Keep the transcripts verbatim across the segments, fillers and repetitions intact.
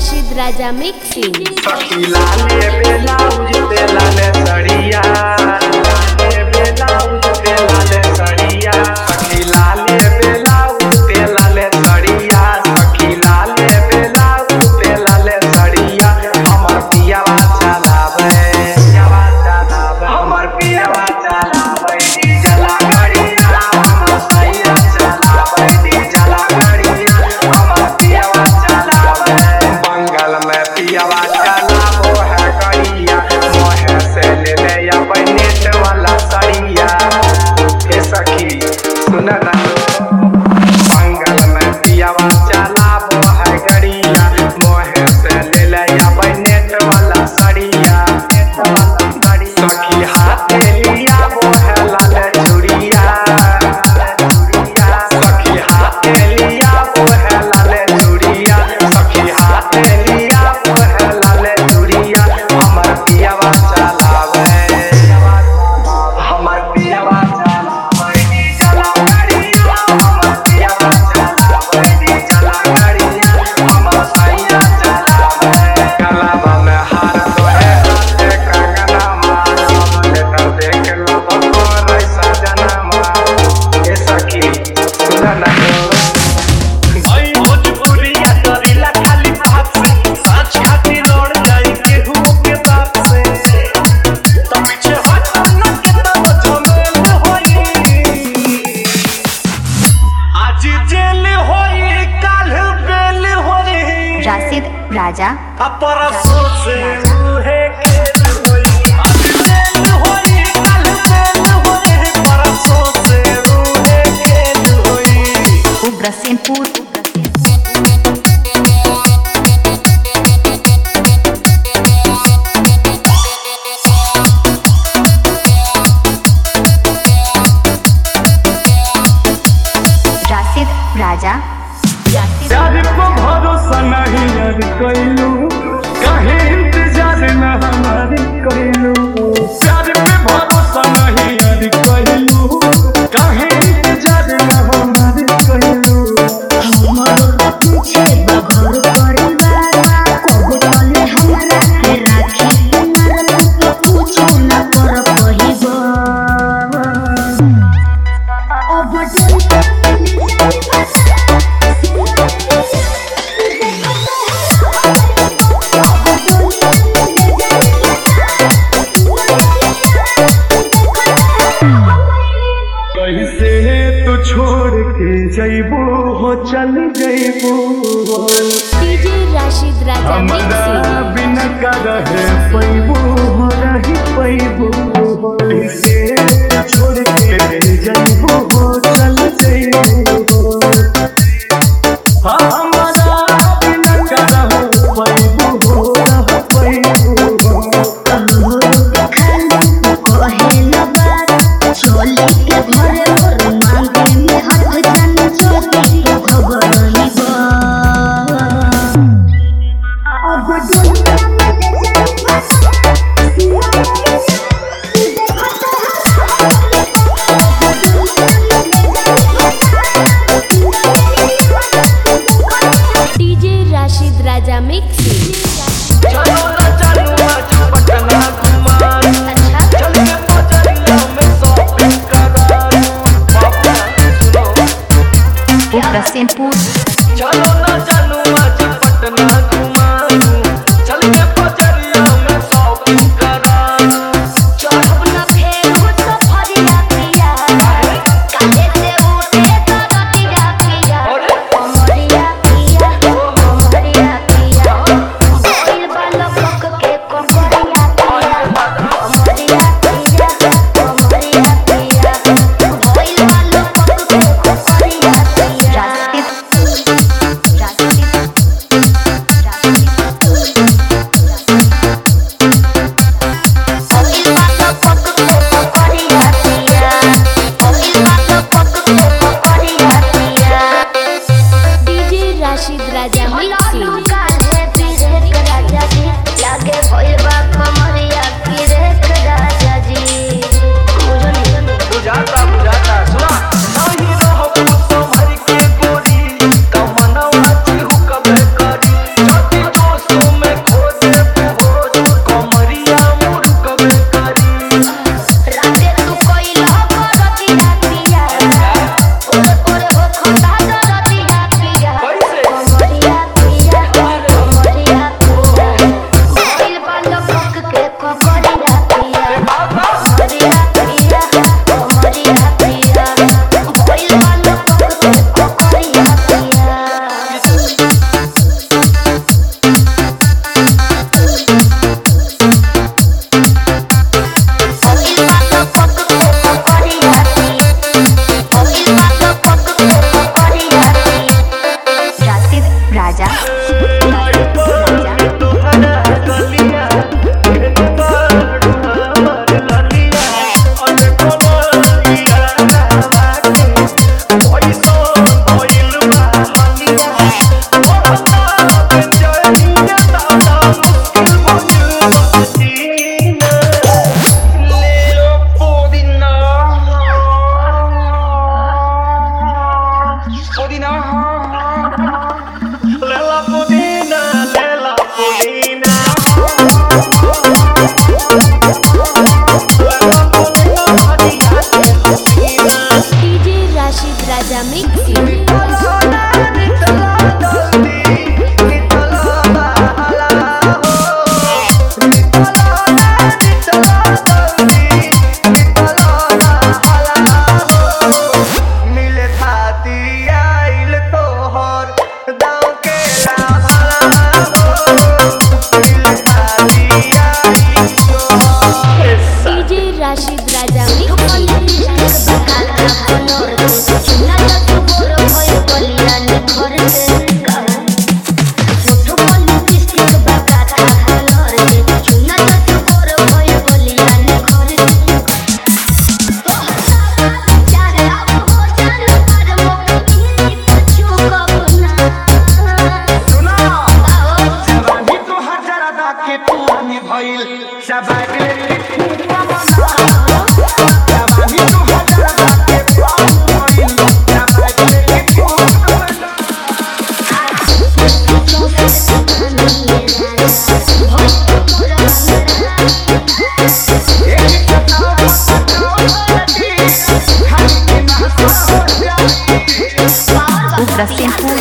Rashid Raja mixing. लाले blouse पे लाले सड़िया, लाले ब्लाउज पे लाले सड़िया, सखी लाले ब्लाउज पे लाले सड़िया, सखी लाले ब्लाउज पे लाले सड़िया। हमर पियावा चलावे, पियावा चलावे, हमर पियावा चलावे डीजल गाड़िया, हमर सैया चलावे डीजल गाड़िया, हमर पियावा चलावे। बंगाल में पियावा चलावो है गाड़िया, मोहे से ले ले या नेट वाला सड़िया। हे सखी सुन ना, बंगाल में पियावा चलावो है गाड़िया, मोहे से ले ले या नेट वाला सड़िया। सखी हाथ लिया वो है लाल चूड़िया, सखी हाथ लिया वो है लाल चूड़िया, सखी हाथ लिया वो है लाल चूड़िया। हमर पियावा चलावे, हमर पियावा चलावे डीजल गाड़िया, हमर पियावा चलावे डीजल गाड़िया, हमर सैया चलावे। गलावा में हार तोहे हाथे कंगना मार, लेटर देख लो बकोर सजना मार। ए सखी सुन ना, भाई भोजपुरिया करेला खाली बात से, साँच खाती लड़ जाई केहू के बाप से। तो पीछे हट ना कितना झमेल होई, आज जेल होई काल बेल होई। राशिद राजा परसों से उहे खेल होई, आज जेल होई काल बेल होई, परसों से उहे खेल होई। उग्रसेनपुर। राशिद राजा प्यार को भरोसा नहीं यार कैलू, कहीं इंतजार न हमारी कैलू। प्यार पे भरोसा नहीं यार कैलू, कहीं इंतजार न हमारी कैलू। कैसे तू छोड़ के जइबू हो चल जइबू, डीजे राशिद राजा हमरा मिक्सिंग। बिना का रहे पैबू हो रही पैबू। कैसे तू छोड़ के जइबू हो चल जइबू, हमरा बिना का रहे पैबू हो रही पैबू। DJ Rashid Raja mixing. चलो ना चलो आज पटना घुमाऊं, चल के बजरिया में शॉपिंग कराऊं। बाबा सुनो, उग्रसेनपुर। चलो ना चलो आज पटना घुमाऊं, चल के बजरिया में शॉपिंग कराऊं। चढ़ब न फेरू सफरिया पिया, काले से उठे तो रतिया पिया। कमरिया पिया, कमरिया पिया, भइल बाल पक के कमरिया पिया। कमरिया पिया, कमरिया पिया, भइल बाल पक के कमरिया पिया। राशिद भइल सबाके कुआ बना जवानी तू हजार के पाऊ भइल सबाके कुआ बना Ultra Simple.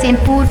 Ugrasenpur,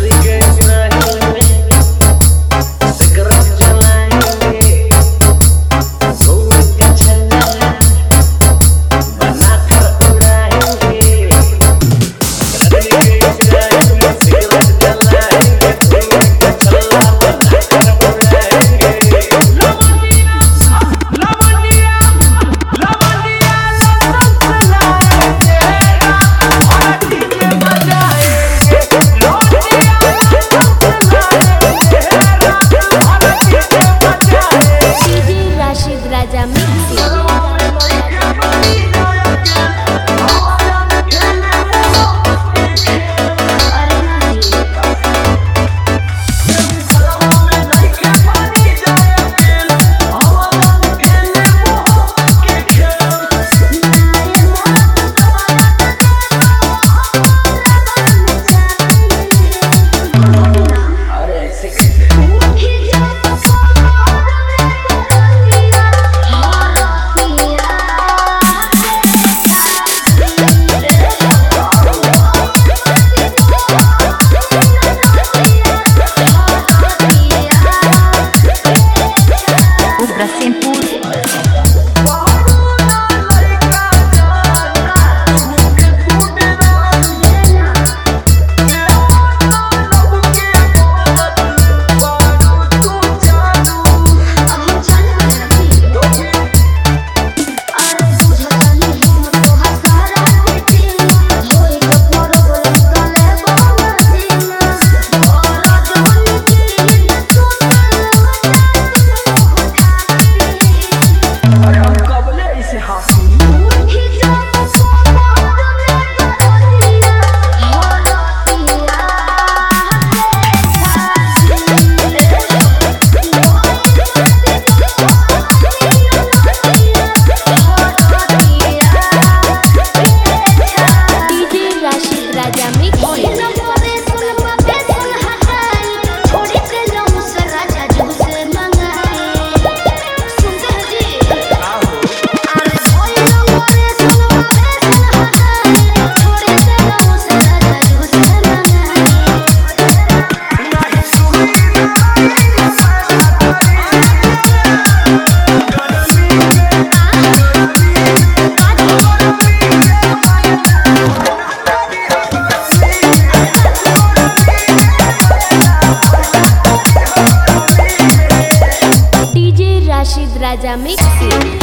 Raja Mixi.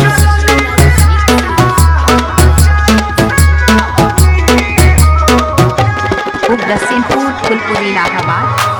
Ugrasenpur, Phulpuri, Allahabad.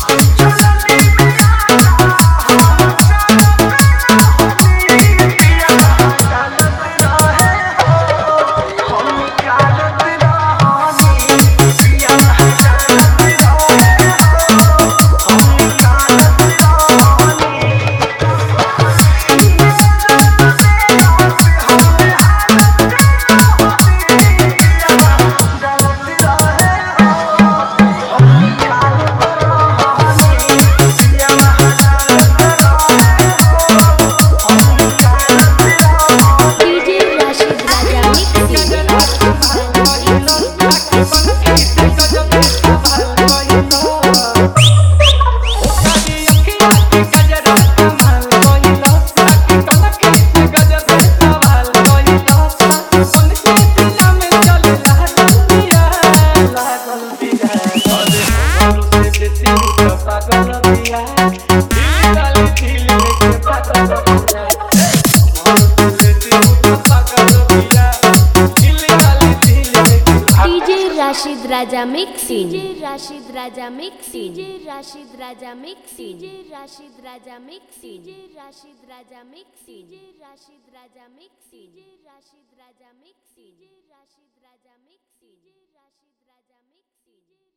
Rashid Raja Mixing. D J Rashid Raja Mixing. D J Rashid Raja Mixing. D J Rashid Raja Mixing. D J Rashid Raja Mixing. D J Rashid Raja Mixing. D J Rashid Raja Mixing. D J Rashid Raja Mixing. D J Rashid Raja Mixing.